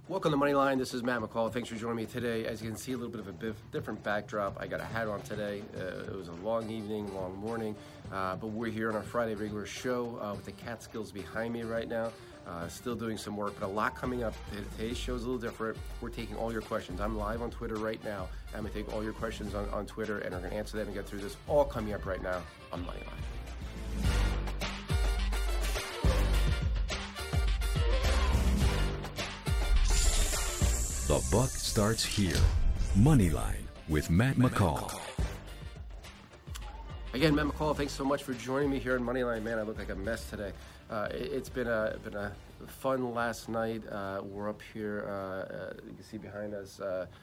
Welcome to Moneyline. This is Matt McCall. Thanks for joining me today. As you can see, a little bit of a different backdrop. I got a hat on today. It was a long evening, long morning, but we're here on our Friday regular show with the Catskills behind me right now. Still doing some work, but a lot coming up. Today's show is a little different. We're taking all your questions. I'm live on Twitter right now. I'm going to take all your questions on Twitter, and we're going to answer them and get through this. All coming up right now on Moneyline. The buck starts here. Moneyline with Matt McCall. Again, Matt McCall, thanks so much for joining me here on Moneyline. Man, I look like a mess today. It's been a fun last night. We're up here, you can see behind us,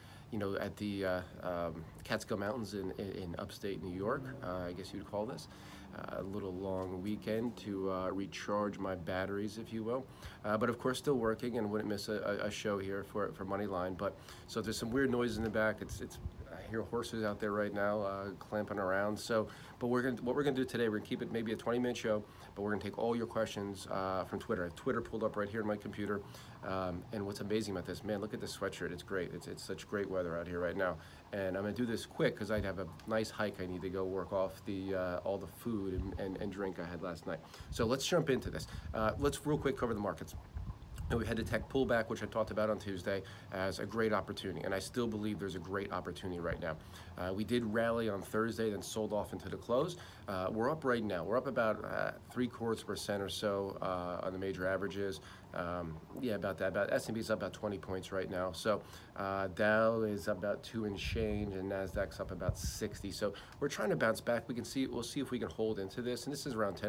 at the Catskill Mountains in upstate New York, I guess you would call this. A little long weekend to recharge my batteries, if you will. But of course, still working and wouldn't miss a show here for Moneyline. But so there's some weird noises in the back. I hear horses out there right now clamping around. But what we're gonna do today, we're gonna keep it maybe a 20-minute show, but we're gonna take all your questions from Twitter. I have Twitter pulled up right here on my computer. And what's amazing about this, man, look at this sweatshirt. It's great. It's such great weather out here right now. And I'm gonna do this quick because I have a nice hike I need to go work off all the food and drink I had last night. So let's jump into this. Let's real quick cover the markets. And we had the tech pullback, which I talked about on Tuesday, as a great opportunity. And I still believe there's a great opportunity right now. We did rally on Thursday, then sold off into the close. We're up right now. We're up about 0.75% or so on the major averages. About that. About S&P's up about 20 points right now. So Dow is up about 2 and change, and Nasdaq's up about 60. So we're trying to bounce back. We'll see if we can hold into this. And this is around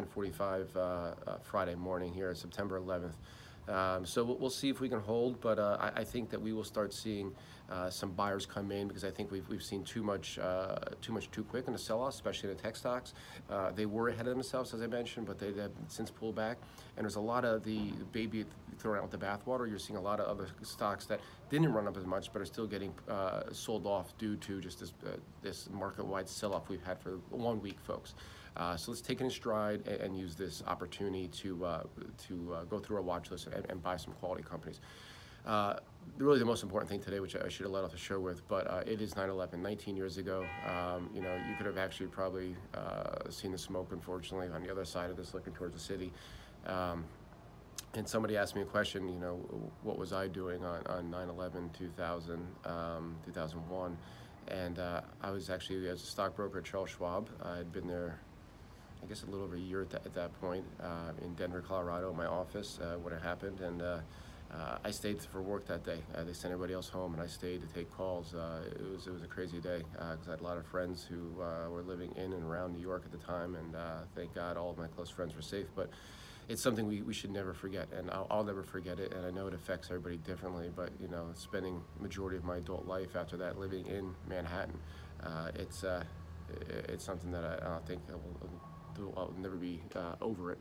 10:45 Friday morning here, September 11th. So we'll see if we can hold, but I think that we will start seeing some buyers come in because I think we've seen too much too quick in the sell-off, especially in the tech stocks. They were ahead of themselves, as I mentioned, but they have since pulled back. And there's a lot of the baby thrown out with the bathwater. You're seeing a lot of other stocks that didn't run up as much, but are still getting sold off due to just this market-wide sell-off we've had for 1 week, folks. So let's take it in stride and use this opportunity to go through our watch list and buy some quality companies. Really the most important thing today, which I should have led off the show with, but it is 9/11, 19 years ago. You could have actually probably seen the smoke, unfortunately, on the other side of this, looking towards the city. And somebody asked me a question, what was I doing on 9/11, 2001? And I was actually, as a stockbroker at Charles Schwab. I had been there, I guess, a little over a year at that point, in Denver, Colorado, my office when it happened. And I stayed for work that day. They sent everybody else home, and I stayed to take calls. It was a crazy day because I had a lot of friends who were living in and around New York at the time, and thank God all of my close friends were safe. But it's something we should never forget, and I'll never forget it. And I know it affects everybody differently, but spending majority of my adult life after that living in Manhattan, it's something that I don't think I'll never be over it.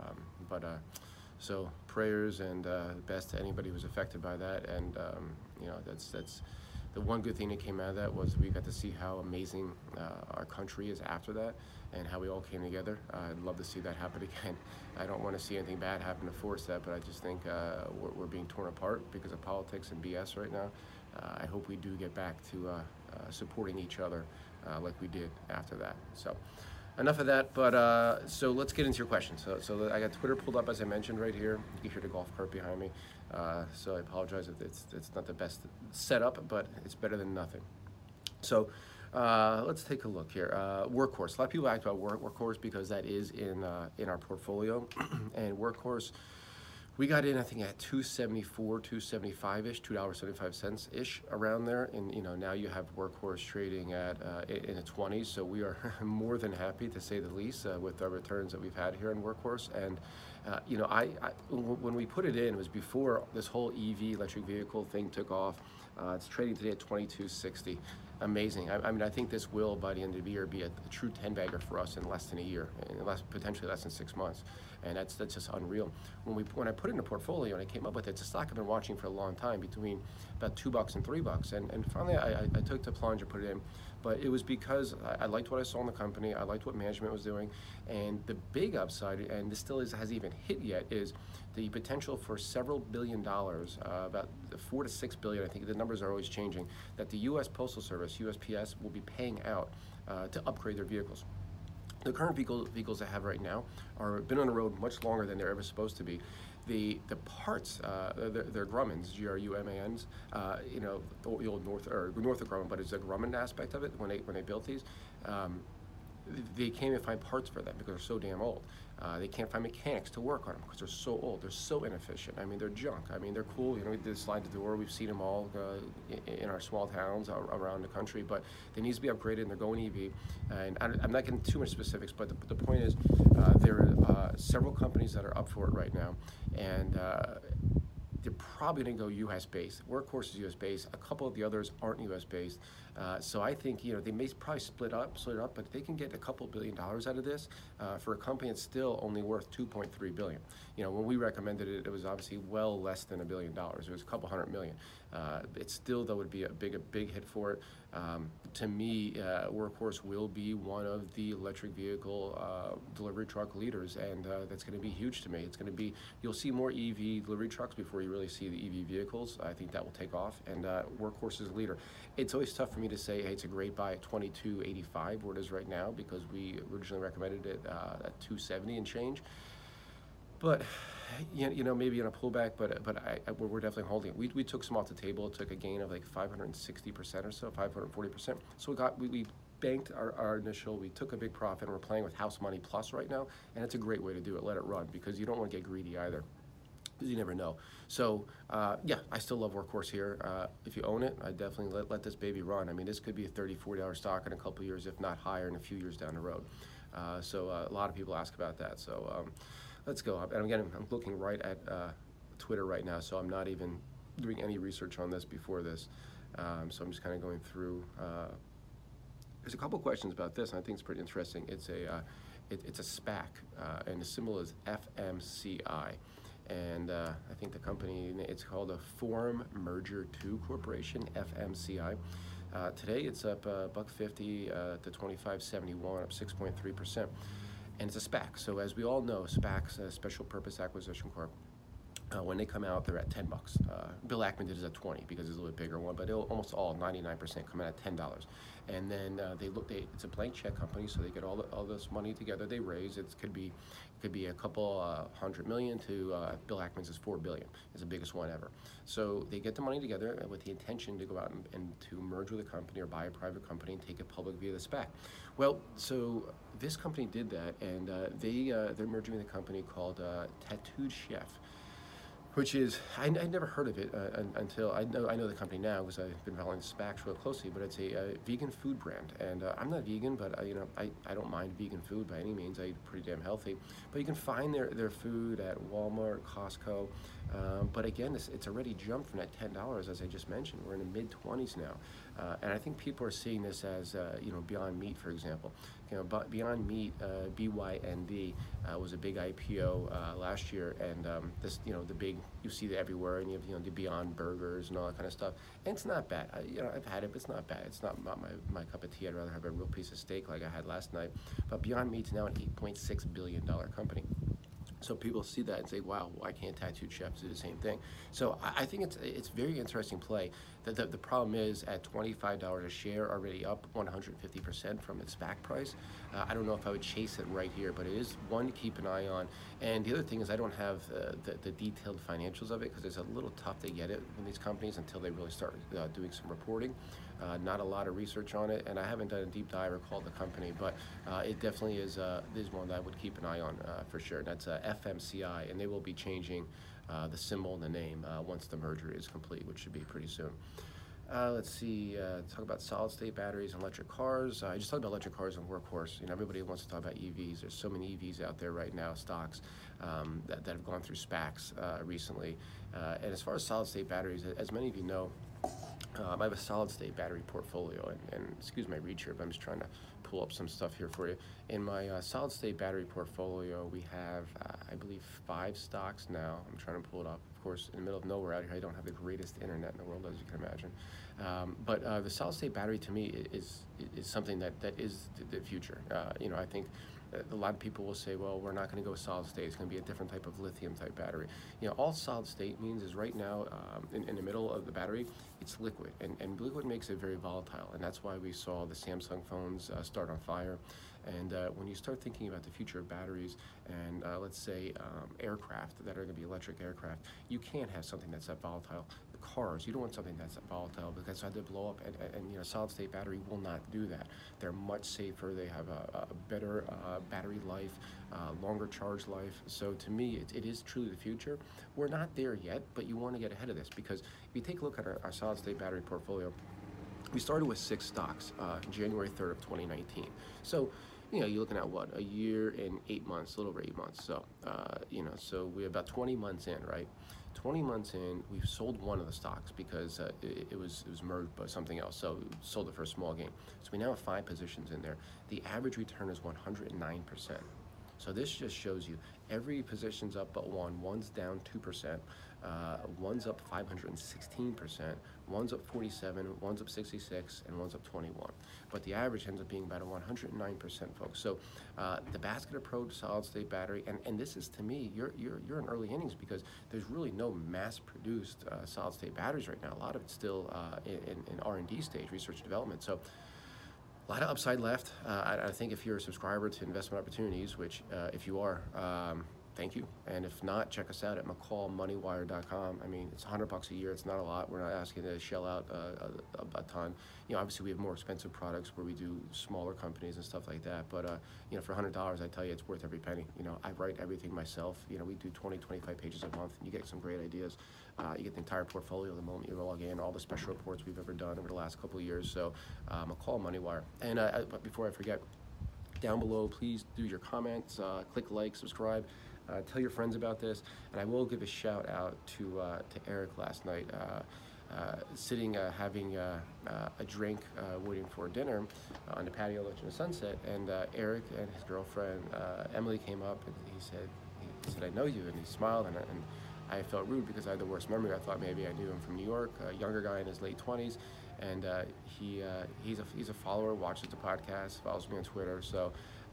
So prayers and best to anybody who's affected by that. And that's the one good thing that came out of that was we got to see how amazing our country is after that, and how we all came together. I'd love to see that happen again. I don't want to see anything bad happen to force that, but I just think we're being torn apart because of politics and BS right now. I hope we do get back to supporting each other like we did after that. So enough of that, but so let's get into your questions. So I got Twitter pulled up, as I mentioned, right here. You can hear the golf cart behind me. So I apologize if it's not the best setup, but it's better than nothing. So let's take a look here. Workhorse. A lot of people ask about Workhorse because that is in our portfolio. And Workhorse, we got in, I think, at $2.74, $2.75-ish, $2.75-ish, around there. And now you have Workhorse trading at in the 20s. So we are more than happy, to say the least, with the returns that we've had here in Workhorse. And when we put it in, it was before this whole EV, electric vehicle thing, took off. It's trading today at $22.60. Amazing. I mean, I think this will, by the end of the year, be a true 10-bagger for us in less than a year, and potentially less than 6 months. And that's just unreal. When I put it in a portfolio and I came up with it, it's a stock I've been watching for a long time, between about $2 and $3. And finally, I took the plunge and put it in. But it was because I liked what I saw in the company, I liked what management was doing, and the big upside, and this still hasn't even hit yet, is the potential for several $billion, about 4 to 6 billion, I think the numbers are always changing, that the U.S. Postal Service, USPS, will be paying out to upgrade their vehicles. The current vehicles I have right now are been on the road much longer than they're ever supposed to be. The parts, they're Grummans, Grumans, the old Northrop Grumman, but it's a Grumman aspect of it when they built these. They can't even find parts for them because they're so damn old. They can't find mechanics to work on them because they're so old. They're so inefficient. I mean, they're junk. I mean, they're cool. We did slide the door. We've seen them all in our small towns around the country, but they need to be upgraded, and they're going EV. And I'm not getting too much specifics, but the point is there are several companies that are up for it right now, and they're probably going to go U.S.-based. Workhorse is U.S.-based. A couple of the others aren't U.S.-based. So I think they may probably split it up, but they can get a couple $1 billion out of this for a company that's still only worth $2.3 billion. When we recommended it, it was obviously well less than $1 billion. It was a couple $100 million. It still, though, would be a big hit for it. To me, Workhorse will be one of the electric vehicle delivery truck leaders, and that's going to be huge to me. It's going to be, you'll see more EV delivery trucks before you really see the EV vehicles. I think that will take off, and Workhorse is a leader. It's always tough for me to say, hey, it's a great buy at $22.85 where it is right now, because we originally recommended it at $270 and change. But maybe in a pullback, but we're definitely holding it. We took some off the table. It took a gain of like 560% or so, 540%. So we banked our initial. We took a big profit, and we're playing with house money plus right now, and it's a great way to do it. Let it run, because you don't want to get greedy either, because you never know. So yeah, I still love Workhorse here. If you own it, I definitely let this baby run. I mean, this could be a $30, $40 stock in a couple of years, if not higher, in a few years down the road. So a lot of people ask about that. So let's go. And again, I'm looking right at Twitter right now, so I'm not even doing any research on this before this. So I'm just kind of going through. There's a couple questions about this, and I think it's pretty interesting. It's a SPAC, and the symbol is FMCI. And I think the company, it's called a Forum Merger 2 Corporation, FMCI. Today it's up $1.50 to $25.71, up 6.3%. And it's a SPAC. So as we all know, SPACs, Special Purpose Acquisition Corp, when they come out, they're at $10. Bill Ackman did his at $20 because it's a little bit bigger one, but almost all, 99%, come out at $10. And then it's a blank check company, so they get all this money together they raise. It could be a couple $100 million to Bill Ackman's is $4 billion. It's the biggest one ever. So they get the money together with the intention to go out and to merge with a company or buy a private company and take it public via the SPAC. Well, so this company did that, and they're merging with a company called Tattooed Chef, which is, I'd never heard of it until I know the company now because I've been following the SPACs real closely, but it's a vegan food brand. And I'm not vegan, but I don't mind vegan food by any means. I eat pretty damn healthy. But you can find their food at Walmart, Costco. But again, it's already jumped from that $10, as I just mentioned. We're in the mid-20s now. And I think people are seeing this as, Beyond Meat, for example. Beyond Meat, BYND, was a big IPO last year, and this, the big, you see it everywhere, and you have, the Beyond Burgers and all that kind of stuff. And it's not bad. I've had it, but it's not bad. It's not my cup of tea. I'd rather have a real piece of steak like I had last night. But Beyond Meat's now an $8.6 billion company. So people see that and say, wow, why can't Tattooed Chefs do the same thing? So I think it's very interesting play. The problem is at $25 a share, already up 150% from its SPAC price. I don't know if I would chase it right here, but it is one to keep an eye on. And the other thing is I don't have the detailed financials of it because it's a little tough to get it in these companies until they really start doing some reporting. Not a lot of research on it, and I haven't done a deep dive or called the company, but it definitely is one that I would keep an eye on for sure. And that's FMCI, and they will be changing the symbol and the name once the merger is complete, which should be pretty soon. Let's see, talk about solid state batteries and electric cars. I just talked about electric cars and Workhorse. Everybody wants to talk about EVs. There's so many EVs out there right now, stocks that have gone through SPACs recently. And as far as solid state batteries, as many of you know, I have a solid state battery portfolio, and excuse my reach here, but I'm just trying to pull up some stuff here for you. In my solid state battery portfolio, we have, I believe, 5 stocks now. I'm trying to pull it up. Of course, in the middle of nowhere out here, I don't have the greatest internet in the world, as you can imagine. But the solid-state battery, to me, is something that is the future. I think a lot of people will say, well, we're not going to go solid state. It's going to be a different type of lithium type battery. All solid state means is right now in the middle of the battery, it's liquid, and liquid makes it very volatile, and that's why we saw the Samsung phones start on fire. And when you start thinking about the future of batteries and let's say aircraft that are going to be electric aircraft, you can't have something that's that volatile. The cars, you don't want something that's volatile because they blow up, and solid state battery will not do that. They're much safer. They have a better battery life, longer charge life. So to me, it is truly the future. We're not there yet, but you want to get ahead of this, because if you take a look at our solid state battery portfolio, we started with 6 stocks January 3rd of 2019. So you're looking at what, a year and 8 months, a little over 8 months. So so we're about 20 months in, right? 20 months in, we've sold one of the stocks because it was merged by something else. So we sold it for a small gain. So we now have 5 positions in there. The average return is 109%. So this just shows you every position's up but one. One's down 2%. One's up 516%. One's up 47. One's up 66, and one's up 21. But the average ends up being about a 109%, folks. So the basket approach, solid state battery, and this is, to me, you're in early innings, because there's really no mass-produced solid state batteries right now. A lot of it's still in R&D stage, research and development. So a lot of upside left. I think if you're a subscriber to Investment Opportunities, which if you are, thank you. And if not, check us out at McCallMoneyWire.com. I mean, it's $100 a year. It's not a lot. We're not asking to shell out a ton. Obviously we have more expensive products where we do smaller companies and stuff like that. But for $100, I tell you, it's worth every penny. I write everything myself. We do 20, 25 pages a month, and you get some great ideas. You get the entire portfolio the moment you log in, all the special reports we've ever done over the last couple of years. So McCall MoneyWire. And but before I forget, down below, please do your comments, click like, subscribe. Tell your friends about this, and I will give a shout out to Eric last night, sitting having a drink, waiting for dinner on the patio watching the sunset, and Eric and his girlfriend Emily came up, and he said, "I know you," and he smiled, and I felt rude because I had the worst memory. I thought maybe I knew him from New York, a younger guy in his late 20s, and he's a follower, watches the podcast, follows me on Twitter, so.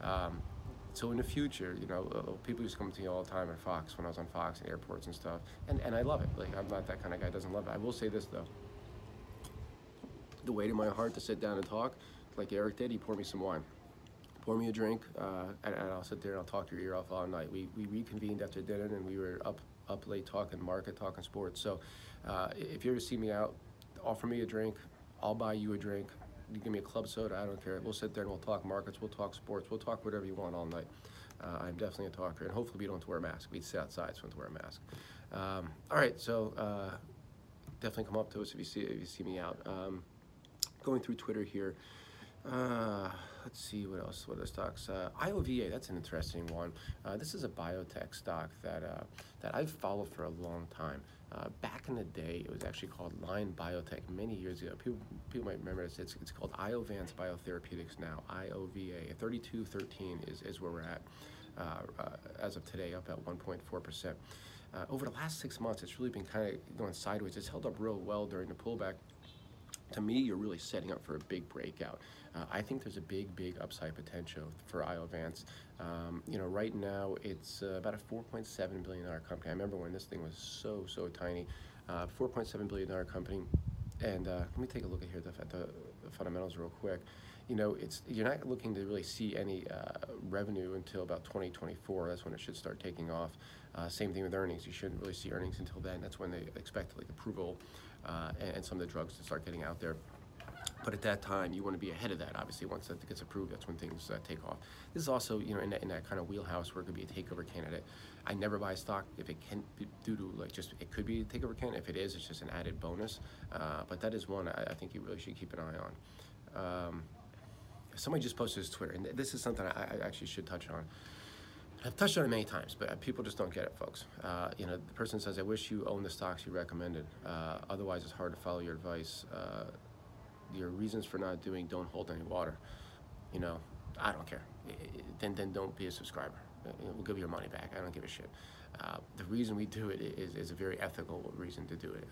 So in the future, people used to come to me all the time at Fox, when I was on Fox and airports and stuff, and I love it. Like, I'm not that kind of guy that doesn't love it. I will say this, though. The weight in my heart to sit down and talk, like Eric did, he poured me some wine. Pour me a drink, and I'll sit there and I'll talk your ear off all night. We reconvened after dinner, and we were up late talking market, talking sports. So if you ever see me out, offer me a drink. I'll buy you a drink. You give me a club soda, I don't care. We'll sit there and we'll talk markets, we'll talk sports, we'll talk whatever you want all night. I'm definitely a talker, and hopefully we don't have to wear a mask. We sit outside, so we don't have to wear a mask. All right, so definitely come up to us if you see me out. Going through Twitter here. Let's see what else. What are the stocks? IOVA. That's an interesting one. This is a biotech stock that I've followed for a long time. Back in the day, it was actually called Lion Biotech many years ago. People might remember this. It's called Iovance Biotherapeutics now. IOVA. 3213 is where we're at as of today, up at 1.4%. Over the last 6 months, it's really been kind of going sideways. It's held up real well during the pullback. To me, you're really setting up for a big breakout. I think there's a big upside potential for Iovance. Right now it's about a $4.7 billion company. I remember when this thing was so tiny. $4.7 billion company. And let me take a look at here at the fundamentals real quick. You're not looking to really see any revenue until about 2024. That's when it should start taking off. Same thing with earnings. You shouldn't really see earnings until then. That's when they expect approval and some of the drugs to start getting out there. But at that time, you want to be ahead of that. Obviously, once that gets approved, that's when things take off. This is also, in that kind of wheelhouse where it could be a takeover candidate. I never buy stock if it can be due to it could be a takeover candidate. If it is, it's just an added bonus. But that is one I think you really should keep an eye on. Somebody just posted his Twitter, and this is something I actually should touch on. I've touched on it many times, but people just don't get it, folks. The person says, "I wish you owned the stocks you recommended. Otherwise, it's hard to follow your advice. Your reasons for not doing don't hold any water." I don't care. Then don't be a subscriber. we'll give you your money back. I don't give a shit. The reason we do it is a very ethical reason to do it.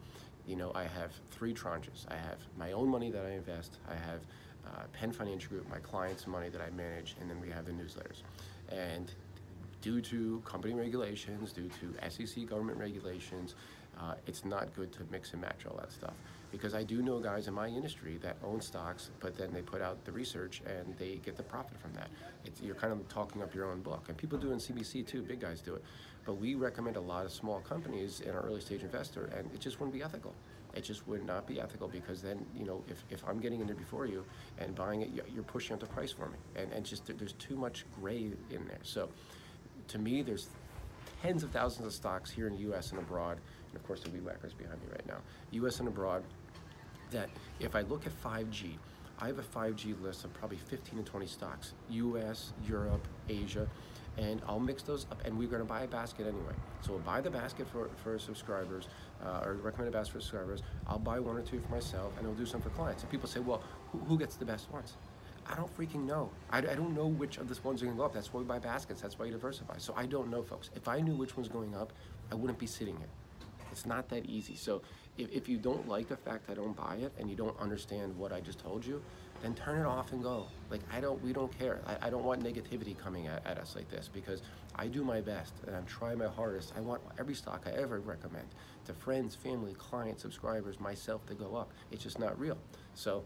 I have 3 tranches. I have my own money that I invest. I have Penn Financial Group, my clients' money that I manage, and then we have the newsletters. And due to company regulations, due to SEC government regulations, it's not good to mix and match all that stuff. Because I do know guys in my industry that own stocks, but then they put out the research and they get the profit from that. You're kind of talking up your own book. And people do it in CBC too, big guys do it. But we recommend a lot of small companies in our early stage investor, and it just wouldn't be ethical. It just would not be ethical, because then, if I'm getting in there before you and buying it, you're pushing up the price for me. And just there's too much gray in there. So to me, there's tens of thousands of stocks here in the U.S. and abroad, and of course the weed whackers behind me right now, U.S. and abroad, that if I look at 5G, I have a 5G list of probably 15 to 20 stocks, U.S., Europe, Asia, and I'll mix those up, and we're going to buy a basket anyway. So we'll buy the basket for subscribers, or recommended basket for subscribers. I'll buy 1 or 2 for myself, and we'll do some for clients. And people say, well, who gets the best ones? I don't freaking know. I don't know which of these ones are going to go up. That's why we buy baskets. That's why you diversify. So I don't know, folks. If I knew which one's going up, I wouldn't be sitting here. It's not that easy. So if you don't like the fact I don't buy it, and you don't understand what I just told you, then turn it off and go. Like, we don't care. I don't want negativity coming at us like this, because I do my best and I'm trying my hardest. I want every stock I ever recommend to friends, family, clients, subscribers, myself to go up. It's just not real. So,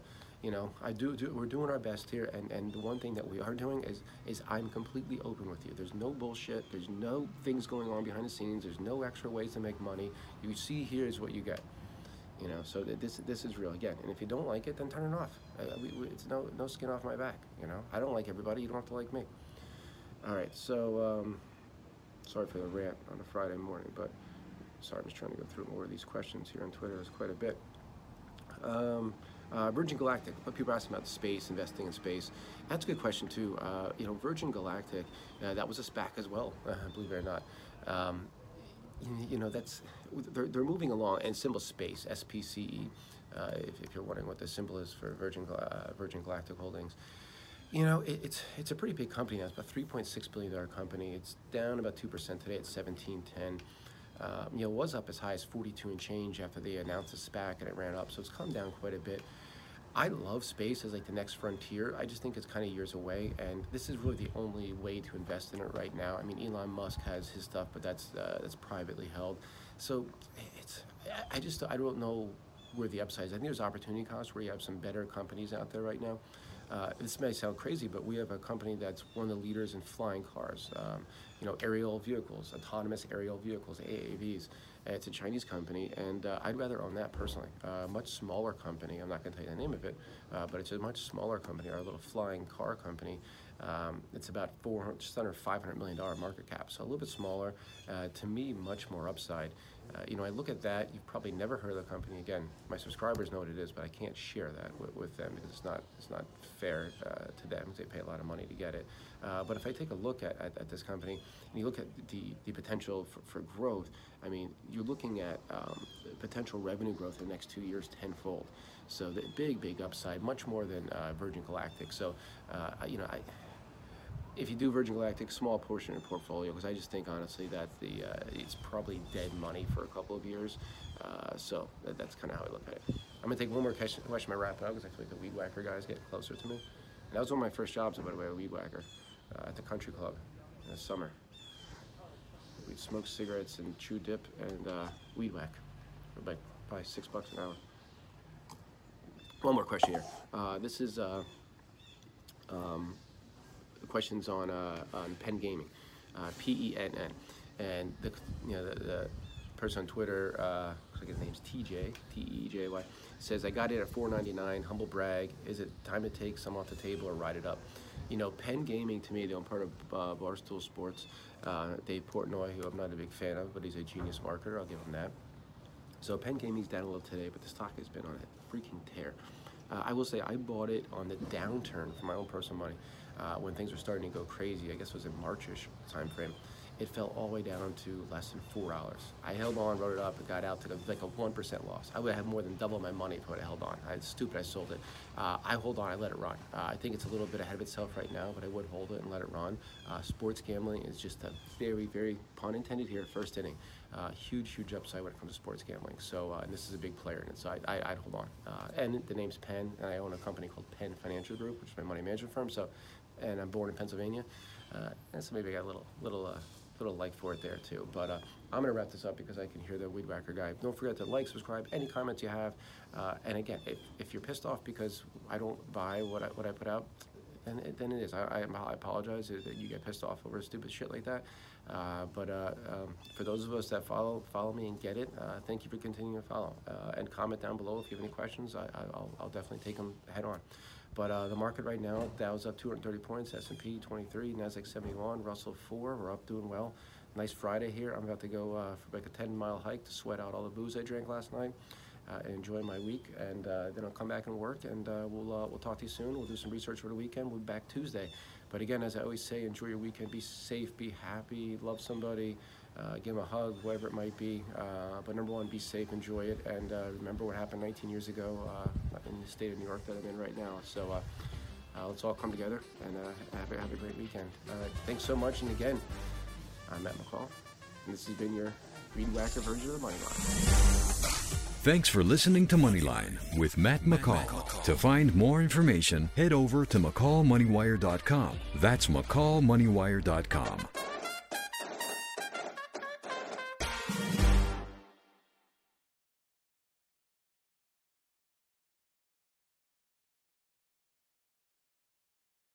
we're doing our best here, and the one thing that we are doing is I'm completely open with you. There's no bullshit. There's no things going on behind the scenes. There's no extra ways to make money. You see here is what you get. So this is real again. And if you don't like it, then turn it off. It's no skin off my back. I don't like everybody. You don't have to like me. All right. So sorry for the rant on a Friday morning, but sorry, I'm just trying to go through more of these questions here on Twitter. There's quite a bit. Virgin Galactic. People ask about space, investing in space. That's a good question too. Virgin Galactic, that was a SPAC as well, believe it or not. They're moving along, and symbol SPACE, SPCE, if you're wondering what the symbol is for Virgin Galactic Holdings. It's a pretty big company now. It's about $3.6 billion company. It's down about 2% today at $17.10. It was up as high as 42 and change after they announced the SPAC, and it ran up, so it's come down quite a bit. I love space as like the next frontier. I just think it's kind of years away, and this is really the only way to invest in it right now. I mean, Elon Musk has his stuff, but that's privately held. So I don't know where the upside is. I think there's opportunity cost where you have some better companies out there right now. This may sound crazy, but we have a company that's one of the leaders in flying cars, aerial vehicles, autonomous aerial vehicles, AAVs. It's a Chinese company, and I'd rather own that personally. Much smaller company, I'm not going to tell you the name of it, but it's a much smaller company, our little flying car company. It's about just under $500 million market cap, so a little bit smaller. To me, much more upside. I look at that. You've probably never heard of the company. Again, my subscribers know what it is, but I can't share that with them because it's not fair to them, because they pay a lot of money to get it. But if I take a look at this company, and you look at the potential for growth, I mean, you're looking at potential revenue growth in the next 2 years tenfold. So the big upside, much more than Virgin Galactic. So, if you do Virgin Galactic, small portion of your portfolio, because I just think honestly that it's probably dead money for a couple of years. So that's kind of how I look at it. I'm gonna take one more question. I wrap it up because I feel like the weed whacker guys get closer to me. And that was one of my first jobs, by the way, a weed whacker at the country club in the summer. We'd smoke cigarettes and chew dip and weed whack for like probably $6 an hour. One more question here. This is questions on Penn Gaming, PENN, and the person on Twitter, looks like his name's TJ, T-E-J-Y, says, I got it at $4.99, humble brag. Is it time to take some off the table or ride it up? Penn Gaming, to me, I'm part of Barstool Sports. Dave Portnoy, who I'm not a big fan of, but he's a genius marketer, I'll give him that. So Penn Gaming's down a little today, but the stock has been on a freaking tear. I will say I bought it on the downturn for my own personal money when things were starting to go crazy. I guess it was in Marchish time frame. it fell all the way down to less than $4. I held on, wrote it up, and got out to like a 1% loss. I would have more than double my money if I would have held on. It's stupid, I sold it. I hold on, I let it run. I think it's a little bit ahead of itself right now, but I would hold it and let it run. Sports gambling is just a very, very, pun intended here, first inning. Huge upside when it comes to sports gambling. So, and this is a big player in it, so I'd hold on. And the name's Penn, and I own a company called Penn Financial Group, which is my money management firm. So, and I'm born in Pennsylvania, and so maybe I got a little like for it there too. But I'm gonna wrap this up because I can hear the weed whacker guy. Don't forget to like, subscribe, any comments you have, and again, if you're pissed off because I don't buy what I put out, then it is. I apologize that you get pissed off over stupid shit like that. But for those of us that follow me and get it, thank you for continuing to follow, and comment down below if you have any questions. I'll definitely take them head on. But the market right now, Dow's up 230 points, S&P 23, Nasdaq 71, Russell 4. We're up, doing well. Nice Friday here. I'm about to go for like a 10-mile hike to sweat out all the booze I drank last night and enjoy my week. And then I'll come back and work, and we'll talk to you soon. We'll do some research for the weekend. We'll be back Tuesday. But again, as I always say, enjoy your weekend. Be safe, be happy, love somebody, give them a hug, whatever it might be. But number one, be safe, enjoy it, and remember what happened 19 years ago in the state of New York that I'm in right now. So let's all come together and have a great weekend. All right, thanks so much. And again, I'm Matt McCall, and this has been your weed whacker version of the Money Line. Thanks for listening to Moneyline with Matt McCall. To find more information, head over to McCallMoneyWire.com. That's McCallMoneyWire.com.